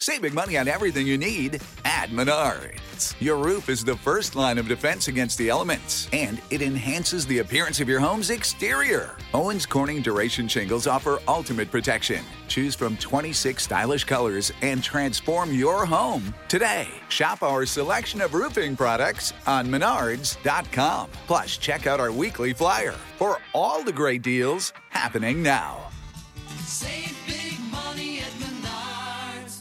Save big money on everything you need at Menards. Your roof is the first line of defense against the elements, and it enhances the appearance of your home's exterior. Owens Corning Duration Shingles offer ultimate protection. Choose from 26 stylish colors and transform your home today. Shop our selection of roofing products on Menards.com. Plus, check out our weekly flyer for all the great deals happening now. Save big money at Menards.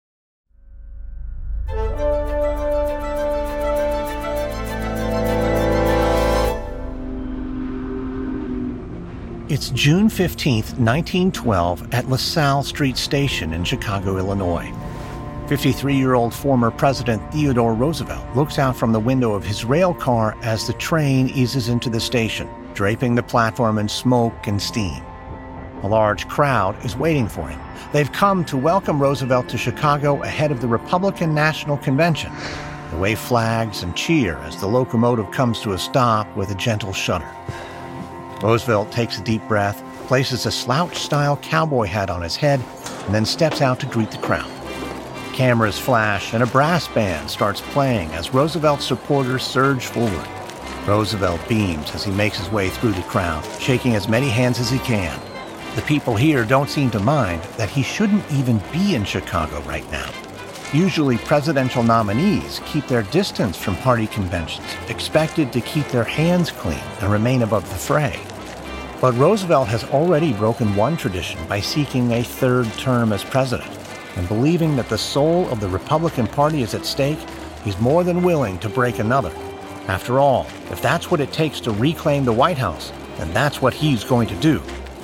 It's June 15th, 1912, at LaSalle Street Station in Chicago, Illinois. 53-year-old former President Theodore Roosevelt looks out from the window of his rail car as the train eases into the station, draping the platform in smoke and steam. A large crowd is waiting for him. They've come to welcome Roosevelt to Chicago ahead of the Republican National Convention. They wave flags and cheer as the locomotive comes to a stop with a gentle shudder. Roosevelt takes a deep breath, places a slouch-style cowboy hat on his head, and then steps out to greet the crowd. Cameras flash and a brass band starts playing as Roosevelt's supporters surge forward. Roosevelt beams as he makes his way through the crowd, shaking as many hands as he can. The people here don't seem to mind that he shouldn't even be in Chicago right now. Usually presidential nominees keep their distance from party conventions, expected to keep their hands clean and remain above the fray. But Roosevelt has already broken one tradition by seeking a third term as president, and believing that the soul of the Republican Party is at stake, he's more than willing to break another. After all, if that's what it takes to reclaim the White House, then that's what he's going to do.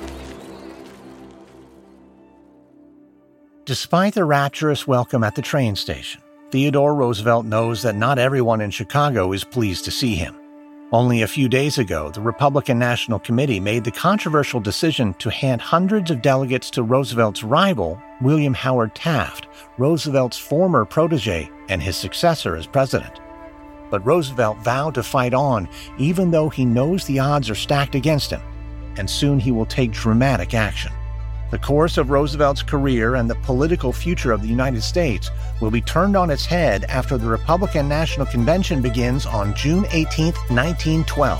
Despite the rapturous welcome at the train station, Theodore Roosevelt knows that not everyone in Chicago is pleased to see him. Only a few days ago, the Republican National Committee made the controversial decision to hand hundreds of delegates to Roosevelt's rival, William Howard Taft, Roosevelt's former protege and his successor as president. But Roosevelt vowed to fight on, even though he knows the odds are stacked against him, and soon he will take dramatic action. The course of Roosevelt's career and the political future of the United States will be turned on its head after the Republican National Convention begins on June 18, 1912.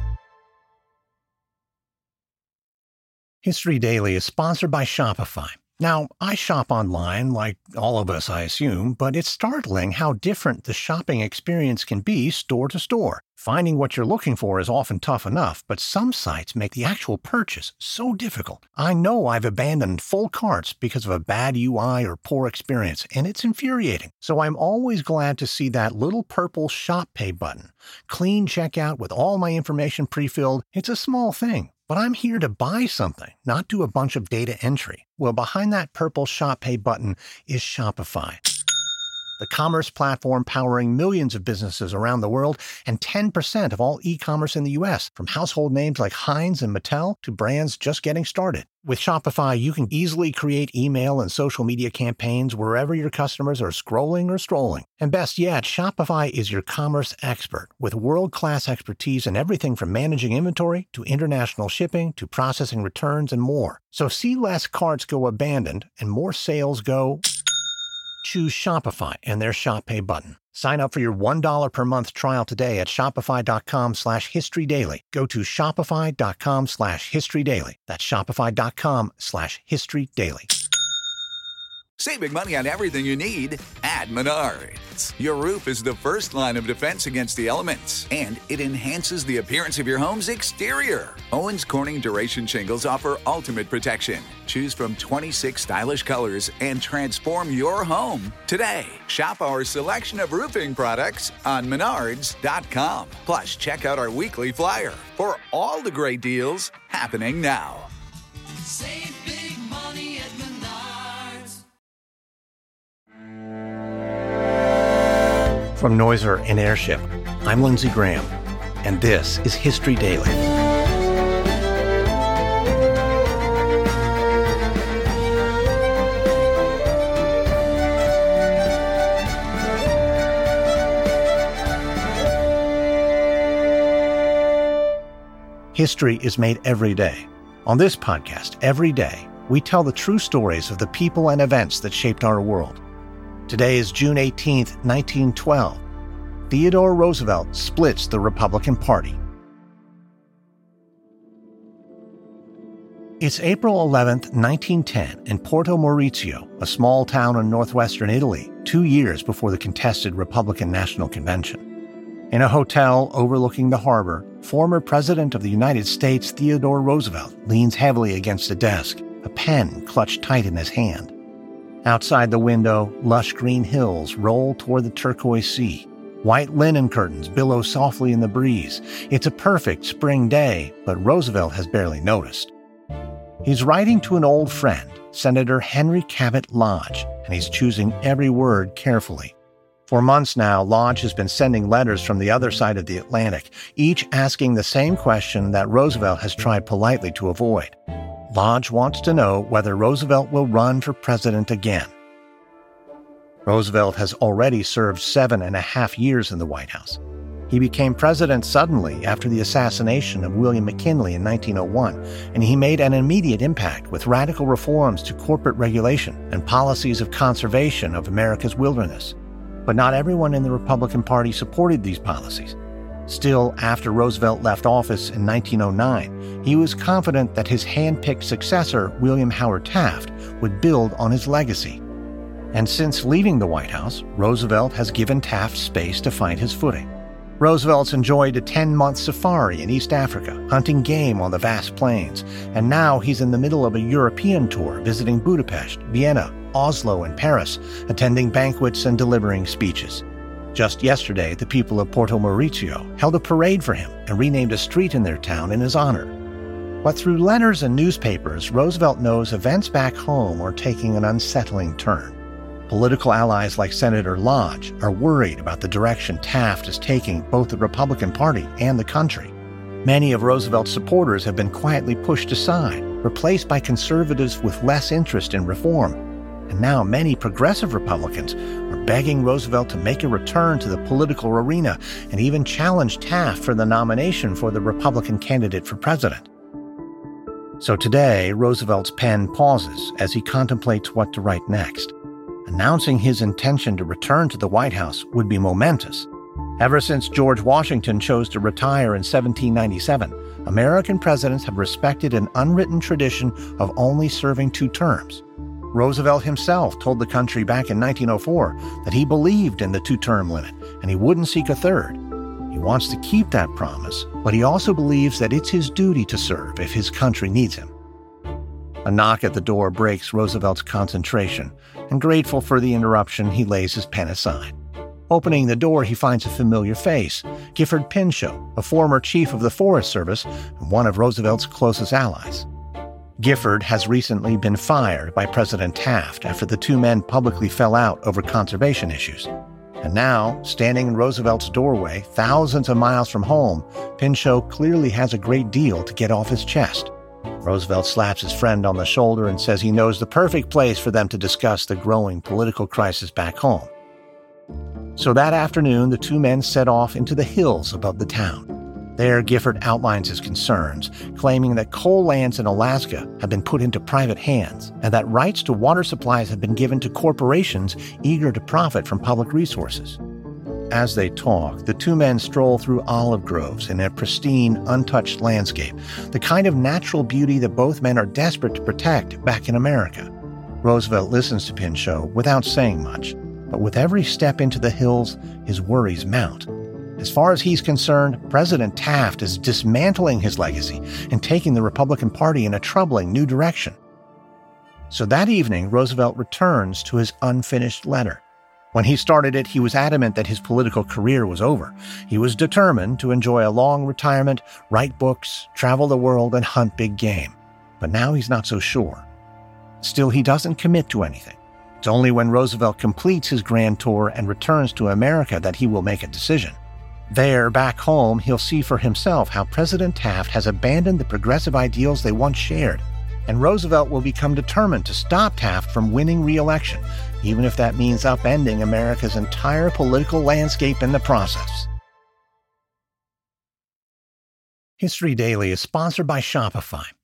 History Daily is sponsored by Shopify. Now, I shop online, like all of us, I assume, but it's startling how different the shopping experience can be store to store. Finding what you're looking for is often tough enough, but some sites make the actual purchase so difficult. I know I've abandoned full carts because of a bad UI or poor experience, and it's infuriating. So I'm always glad to see that little purple Shop Pay button. Clean checkout with all my information pre-filled. It's a small thing, but I'm here to buy something, not do a bunch of data entry. Well, behind that purple Shop Pay button is Shopify, the commerce platform powering millions of businesses around the world and 10% of all e-commerce in the U.S., from household names like Heinz and Mattel to brands just getting started. With Shopify, you can easily create email and social media campaigns wherever your customers are scrolling or strolling. And best yet, Shopify is your commerce expert with world-class expertise in everything from managing inventory to international shipping to processing returns and more. So see less carts go abandoned and more sales go... Choose Shopify and their Shop Pay button. Sign up for your $1 per month trial today at shopify.com/historydaily. Go to shopify.com/historydaily. That's shopify.com/historydaily. Save big money on everything you need at Menards. Your roof is the first line of defense against the elements, and it enhances the appearance of your home's exterior. Owens Corning Duration Shingles offer ultimate protection. Choose from 26 stylish colors and transform your home today. Shop our selection of roofing products on Menards.com. Plus, check out our weekly flyer for all the great deals happening now. Save big money at Menards. From Noiser and Airship, I'm Lindsey Graham, and this is History Daily. History is made every day. On this podcast, every day, we tell the true stories of the people and events that shaped our world. Today is June 18, 1912. Theodore Roosevelt splits the Republican Party. It's April 11, 1910, in Porto Maurizio, a small town in northwestern Italy, 2 years before the contested Republican National Convention. In a hotel overlooking the harbor, former President of the United States Theodore Roosevelt leans heavily against a desk, a pen clutched tight in his hand. Outside the window, lush green hills roll toward the turquoise sea. White linen curtains billow softly in the breeze. It's a perfect spring day, but Roosevelt has barely noticed. He's writing to an old friend, Senator Henry Cabot Lodge, and he's choosing every word carefully. For months now, Lodge has been sending letters from the other side of the Atlantic, each asking the same question that Roosevelt has tried politely to avoid. Lodge wants to know whether Roosevelt will run for president again. Roosevelt has already served 7.5 years in the White House. He became president suddenly after the assassination of William McKinley in 1901, and he made an immediate impact with radical reforms to corporate regulation and policies of conservation of America's wilderness. But not everyone in the Republican Party supported these policies. Still, after Roosevelt left office in 1909, he was confident that his hand-picked successor, William Howard Taft, would build on his legacy. And since leaving the White House, Roosevelt has given Taft space to find his footing. Roosevelt's enjoyed a 10-month safari in East Africa, hunting game on the vast plains, and now he's in the middle of a European tour, visiting Budapest, Vienna, Oslo, and Paris, attending banquets and delivering speeches. Just yesterday, the people of Porto Maurizio held a parade for him and renamed a street in their town in his honor. But through letters and newspapers, Roosevelt knows events back home are taking an unsettling turn. Political allies like Senator Lodge are worried about the direction Taft is taking both the Republican Party and the country. Many of Roosevelt's supporters have been quietly pushed aside, replaced by conservatives with less interest in reform. And now many progressive Republicans are begging Roosevelt to make a return to the political arena and even challenge Taft for the nomination for the Republican candidate for president. So today, Roosevelt's pen pauses as he contemplates what to write next. Announcing his intention to return to the White House would be momentous. Ever since George Washington chose to retire in 1797, American presidents have respected an unwritten tradition of only serving 2 terms. Roosevelt himself told the country back in 1904 that he believed in the 2-term limit and he wouldn't seek a third. He wants to keep that promise, but he also believes that it's his duty to serve if his country needs him. A knock at the door breaks Roosevelt's concentration, and grateful for the interruption, he lays his pen aside. Opening the door, he finds a familiar face, Gifford Pinchot, a former chief of the Forest Service and one of Roosevelt's closest allies. Gifford has recently been fired by President Taft after the 2 men publicly fell out over conservation issues. And now, standing in Roosevelt's doorway, thousands of miles from home, Pinchot clearly has a great deal to get off his chest. Roosevelt slaps his friend on the shoulder and says he knows the perfect place for them to discuss the growing political crisis back home. So that afternoon, the 2 men set off into the hills above the town. There, Gifford outlines his concerns, claiming that coal lands in Alaska have been put into private hands and that rights to water supplies have been given to corporations eager to profit from public resources. As they talk, the 2 men stroll through olive groves in a pristine, untouched landscape, the kind of natural beauty that both men are desperate to protect back in America. Roosevelt listens to Pinchot without saying much, but with every step into the hills, his worries mount. As far as he's concerned, President Taft is dismantling his legacy and taking the Republican Party in a troubling new direction. So that evening, Roosevelt returns to his unfinished letter. When he started it, he was adamant that his political career was over. He was determined to enjoy a long retirement, write books, travel the world, and hunt big game. But now he's not so sure. Still, he doesn't commit to anything. It's only when Roosevelt completes his grand tour and returns to America that he will make a decision. There, back home, he'll see for himself how President Taft has abandoned the progressive ideals they once shared. And Roosevelt will become determined to stop Taft from winning re-election, even if that means upending America's entire political landscape in the process. History Daily is sponsored by Shopify.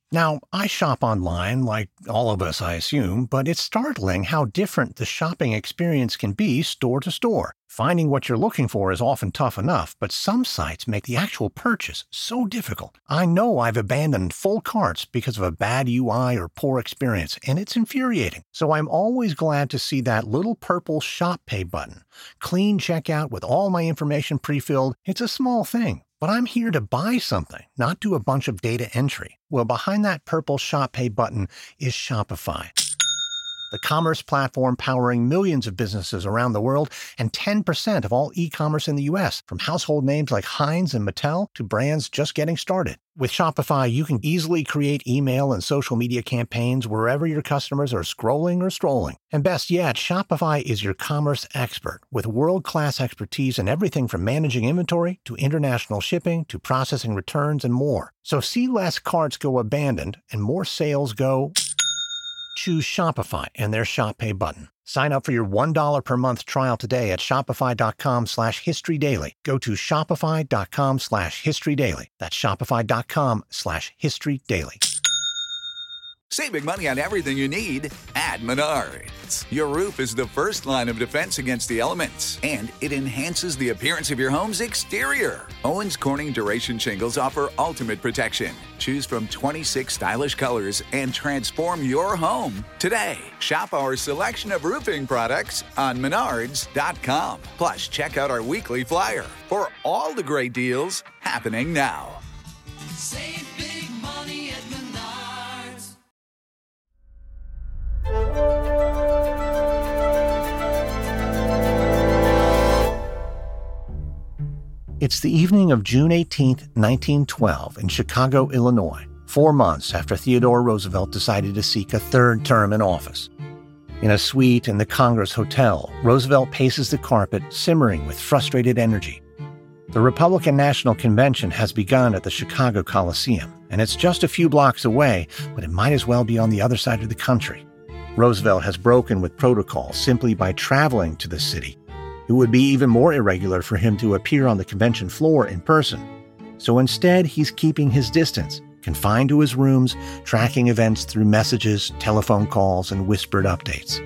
Now, I shop online, like all of us, I assume, but it's startling how different the shopping experience can be store to store. Finding what you're looking for is often tough enough, but some sites make the actual purchase so difficult. I know I've abandoned full carts because of a bad UI or poor experience, and it's infuriating. So I'm always glad to see that little purple Shop Pay button. Clean checkout with all my information pre-filled. It's a small thing. But I'm here to buy something, not do a bunch of data entry. Well, behind that purple Shop Pay button is Shopify, the commerce platform powering millions of businesses around the world and 10% of all e-commerce in the U.S., from household names like Heinz and Mattel to brands just getting started. With Shopify, you can easily create email and social media campaigns wherever your customers are scrolling or strolling. And best yet, Shopify is your commerce expert with world-class expertise in everything from managing inventory to international shipping to processing returns and more. So see less carts go abandoned and more sales go... Choose Shopify and their Shop Pay button. Sign up for your $1 per month trial today at shopify.com/historydaily. Go to shopify.com/historydaily. That's shopify.com/historydaily. Save big money on everything you need at Menards. Your roof is the first line of defense against the elements, and it enhances the appearance of your home's exterior. Owens Corning Duration Shingles offer ultimate protection. Choose from 26 stylish colors and transform your home today. Shop our selection of roofing products on Menards.com. Plus, check out our weekly flyer for all the great deals happening now. Save big money at Menards. It's the evening of June 18, 1912, in Chicago, Illinois, 4 months after Theodore Roosevelt decided to seek a third term in office. In a suite in the Congress Hotel, Roosevelt paces the carpet, simmering with frustrated energy. The Republican National Convention has begun at the Chicago Coliseum, and it's just a few blocks away, but it might as well be on the other side of the country. Roosevelt has broken with protocol simply by traveling to the city. It would be even more irregular for him to appear on the convention floor in person. So instead, he's keeping his distance, confined to his rooms, tracking events through messages, telephone calls, and whispered updates.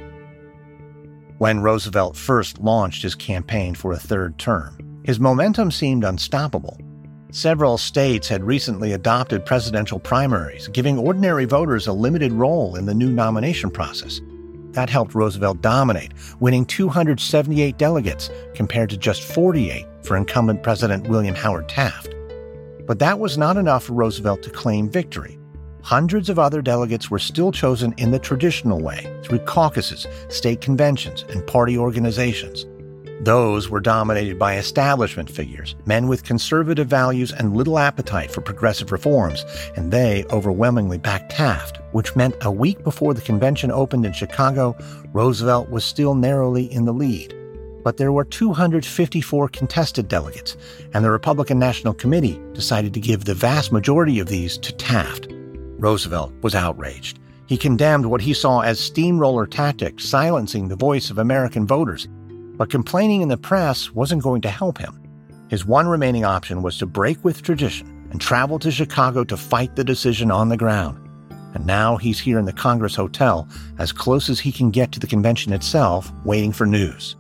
When Roosevelt first launched his campaign for a third term, his momentum seemed unstoppable. Several states had recently adopted presidential primaries, giving ordinary voters a limited role in the new nomination process. That helped Roosevelt dominate, winning 278 delegates compared to just 48 for incumbent President William Howard Taft. But that was not enough for Roosevelt to claim victory. Hundreds of other delegates were still chosen in the traditional way, through caucuses, state conventions, and party organizations. Those were dominated by establishment figures, men with conservative values and little appetite for progressive reforms, and they overwhelmingly backed Taft, which meant a week before the convention opened in Chicago, Roosevelt was still narrowly in the lead. But there were 254 contested delegates, and the Republican National Committee decided to give the vast majority of these to Taft. Roosevelt was outraged. He condemned what he saw as steamroller tactics, silencing the voice of American voters. But complaining in the press wasn't going to help him. His one remaining option was to break with tradition and travel to Chicago to fight the decision on the ground. And now he's here in the Congress Hotel, as close as he can get to the convention itself, waiting for news.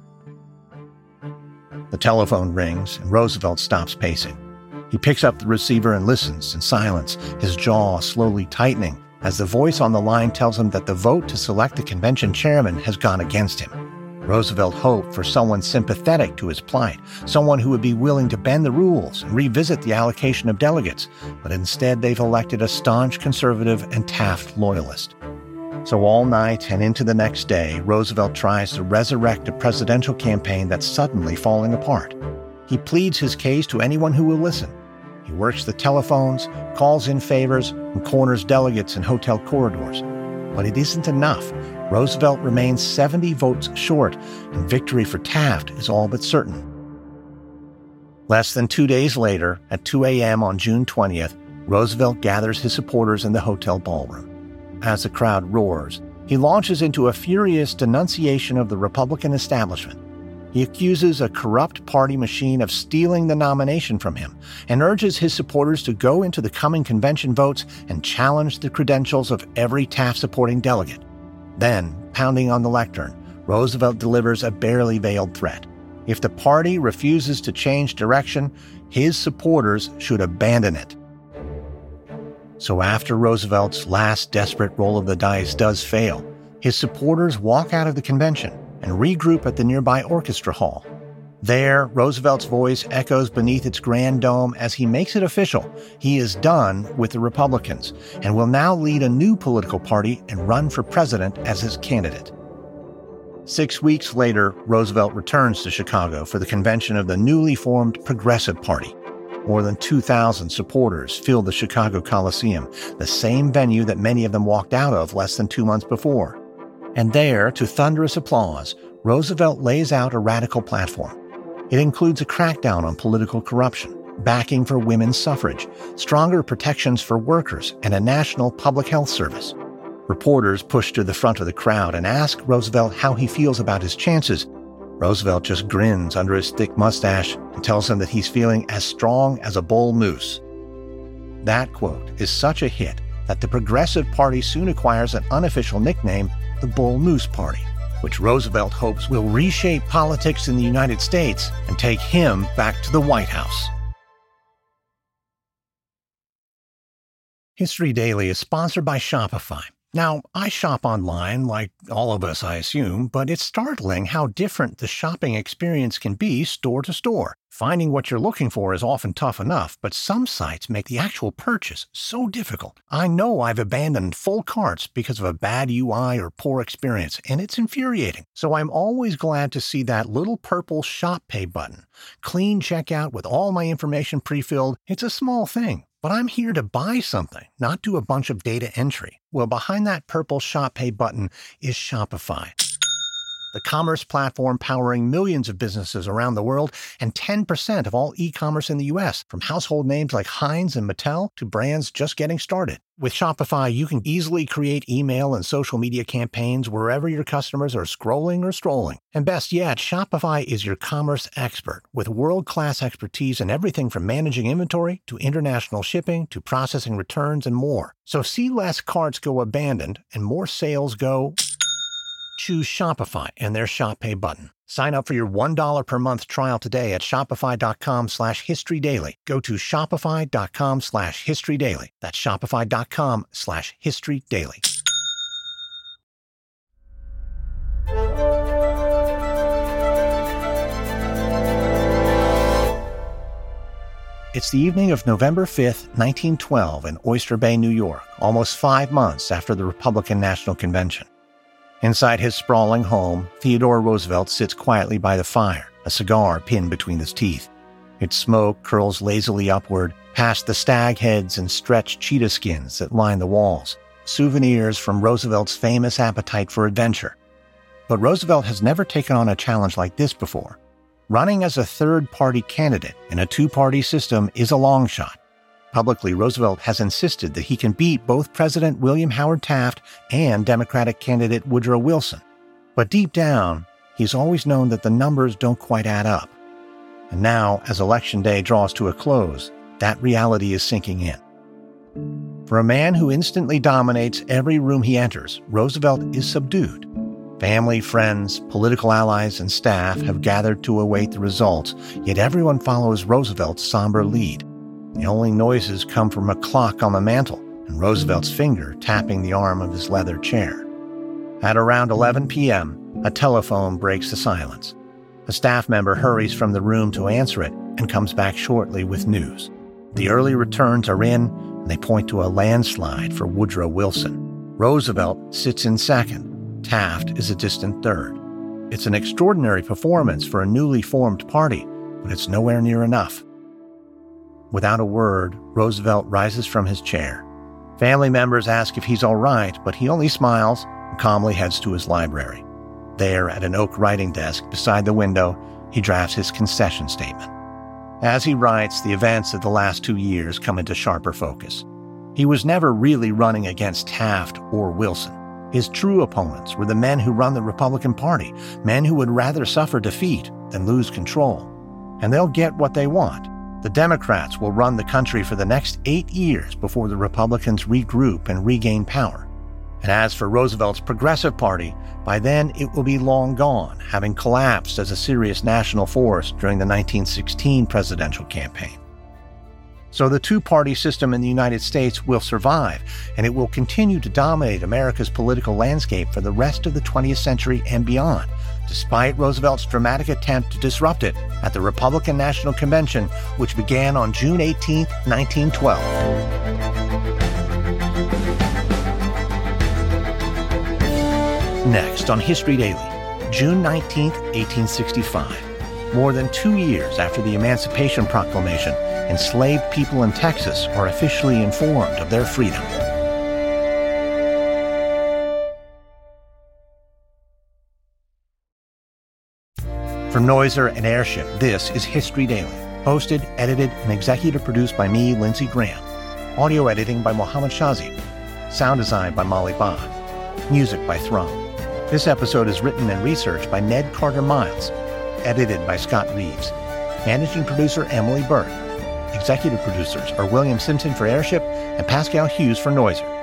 The telephone rings, and Roosevelt stops pacing. He picks up the receiver and listens in silence, his jaw slowly tightening, as the voice on the line tells him that the vote to select the convention chairman has gone against him. Roosevelt hoped for someone sympathetic to his plight, someone who would be willing to bend the rules and revisit the allocation of delegates, but instead they've elected a staunch conservative and Taft loyalist. So all night and into the next day, Roosevelt tries to resurrect a presidential campaign that's suddenly falling apart. He pleads his case to anyone who will listen. He works the telephones, calls in favors, and corners delegates in hotel corridors. But it isn't enough. Roosevelt remains 70 votes short, and victory for Taft is all but certain. Less than 2 days later, at 2 a.m. on June 20th, Roosevelt gathers his supporters in the hotel ballroom. As the crowd roars, he launches into a furious denunciation of the Republican establishment. He accuses a corrupt party machine of stealing the nomination from him and urges his supporters to go into the coming convention votes and challenge the credentials of every Taft-supporting delegate. Then, pounding on the lectern, Roosevelt delivers a barely veiled threat. If the party refuses to change direction, his supporters should abandon it. So after Roosevelt's last desperate roll of the dice does fail, his supporters walk out of the convention and regroup at the nearby orchestra hall. There, Roosevelt's voice echoes beneath its grand dome as he makes it official. He is done with the Republicans and will now lead a new political party and run for president as his candidate. 6 weeks later, Roosevelt returns to Chicago for the convention of the newly formed Progressive Party. More than 2,000 supporters filled the Chicago Coliseum, the same venue that many of them walked out of less than 2 months before. And there, to thunderous applause, Roosevelt lays out a radical platform. It includes a crackdown on political corruption, backing for women's suffrage, stronger protections for workers, and a national public health service. Reporters push to the front of the crowd and ask Roosevelt how he feels about his chances. Roosevelt just grins under his thick mustache and tells them that he's feeling as strong as a bull moose. That quote is such a hit that the Progressive Party soon acquires an unofficial nickname, the Bull Moose Party, which Roosevelt hopes will reshape politics in the United States and take him back to the White House. History Daily is sponsored by Shopify. Now, I shop online, like all of us, I assume, but it's startling how different the shopping experience can be store to store. Finding what you're looking for is often tough enough, but some sites make the actual purchase so difficult. I know I've abandoned full carts because of a bad UI or poor experience, and it's infuriating. So I'm always glad to see that little purple Shop Pay button. Clean checkout with all my information pre-filled. It's a small thing, but I'm here to buy something, not do a bunch of data entry. Well, behind that purple Shop Pay button is Shopify, the commerce platform powering millions of businesses around the world and 10% of all e-commerce in the U.S., from household names like Heinz and Mattel to brands just getting started. With Shopify, you can easily create email and social media campaigns wherever your customers are scrolling or strolling. And best yet, Shopify is your commerce expert with world-class expertise in everything from managing inventory to international shipping to processing returns and more. So see less carts go abandoned and more sales go. Choose Shopify and their Shop Pay button. Sign up for your $1 per month trial today at shopify.com/historydaily. Go to shopify.com/historydaily. That's shopify.com/historydaily. It's the evening of November 5th, 1912 in Oyster Bay, New York, almost 5 months after the Republican National Convention. Inside his sprawling home, Theodore Roosevelt sits quietly by the fire, a cigar pinned between his teeth. Its smoke curls lazily upward, past the stag heads and stretched cheetah skins that line the walls, souvenirs from Roosevelt's famous appetite for adventure. But Roosevelt has never taken on a challenge like this before. Running as a third-party candidate in a two-party system is a long shot. Publicly, Roosevelt has insisted that he can beat both President William Howard Taft and Democratic candidate Woodrow Wilson. But deep down, he's always known that the numbers don't quite add up. And now, as Election Day draws to a close, that reality is sinking in. For a man who instantly dominates every room he enters, Roosevelt is subdued. Family, friends, political allies, and staff have gathered to await the results, yet everyone follows Roosevelt's somber lead. The only noises come from a clock on the mantel and Roosevelt's finger tapping the arm of his leather chair. At around 11 p.m., a telephone breaks the silence. A staff member hurries from the room to answer it and comes back shortly with news. The early returns are in, and they point to a landslide for Woodrow Wilson. Roosevelt sits in second. Taft is a distant third. It's an extraordinary performance for a newly formed party, but it's nowhere near enough. Without a word, Roosevelt rises from his chair. Family members ask if he's all right, but he only smiles and calmly heads to his library. There, at an oak writing desk beside the window, he drafts his concession statement. As he writes, the events of the last 2 years come into sharper focus. He was never really running against Taft or Wilson. His true opponents were the men who run the Republican Party, men who would rather suffer defeat than lose control. And they'll get what they want. The Democrats will run the country for the next 8 years before the Republicans regroup and regain power. And as for Roosevelt's Progressive Party, by then it will be long gone, having collapsed as a serious national force during the 1916 presidential campaign. So the two-party system in the United States will survive, and it will continue to dominate America's political landscape for the rest of the 20th century and beyond, despite Roosevelt's dramatic attempt to disrupt it at the Republican National Convention, which began on June 18, 1912. Next on History Daily, June 19, 1865. More than 2 years after the Emancipation Proclamation, enslaved people in Texas are officially informed of their freedom. From Noiser and Airship, this is History Daily, hosted, edited, and executive produced by me, Lindsey Graham. Audio editing by Mohammed Shazi. Sound design by Molly Bond. Music by Thrum. This episode is written and researched by Ned Carter-Miles. Edited by Scott Reeves. Managing producer Emily Burt. Executive producers are William Simpson for Airship and Pascal Hughes for Noiser.